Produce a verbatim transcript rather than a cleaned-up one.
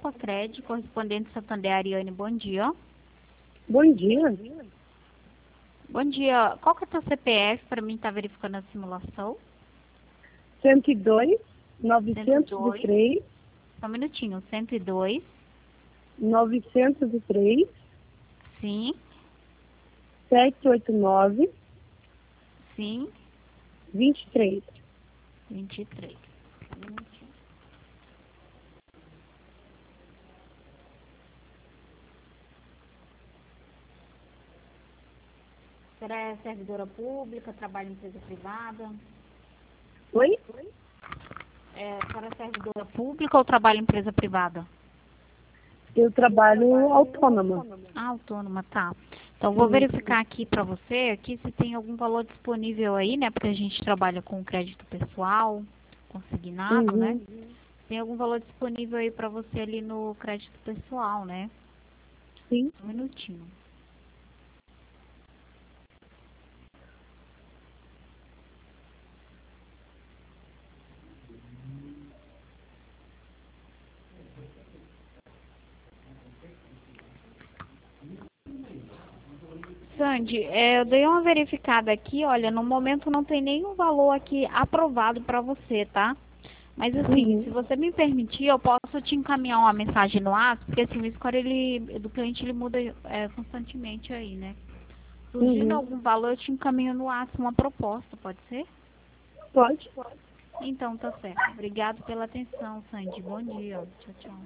Alfacred, correspondente Santander Ariane, bom dia. Bom dia. Bom dia, qual que é o teu C P F para mim estar verificando a simulação? cento e dois, novecentos e três, Só um minutinho, cento e dois, novecentos e três, sim, setecentos e oitenta e nove, sim, vinte e três. vinte e três. Um minutinho. Será é servidora pública, trabalha em empresa privada? Oi? É, será servidora pública ou trabalha em empresa privada? Eu trabalho autônoma. Ah, autônoma, tá. Então, vou verificar aqui para você aqui se tem algum valor disponível aí, né? Porque a gente trabalha com crédito pessoal, consignado, Uhum. né? Tem algum valor disponível aí para você ali no crédito pessoal, né? Sim. Um minutinho. Sandy, é, eu dei uma verificada aqui, olha, no momento não tem nenhum valor aqui aprovado para você, tá? Mas assim, Uhum. se você me permitir, eu posso te encaminhar uma mensagem no WhatsApp, porque assim, o score ele, do cliente ele muda é, constantemente aí, né? Surgindo Uhum. algum valor, eu te encaminho no WhatsApp uma proposta, pode ser? Pode? Então, tá certo. Obrigado pela atenção, Sandy. Bom dia. Tchau, tchau.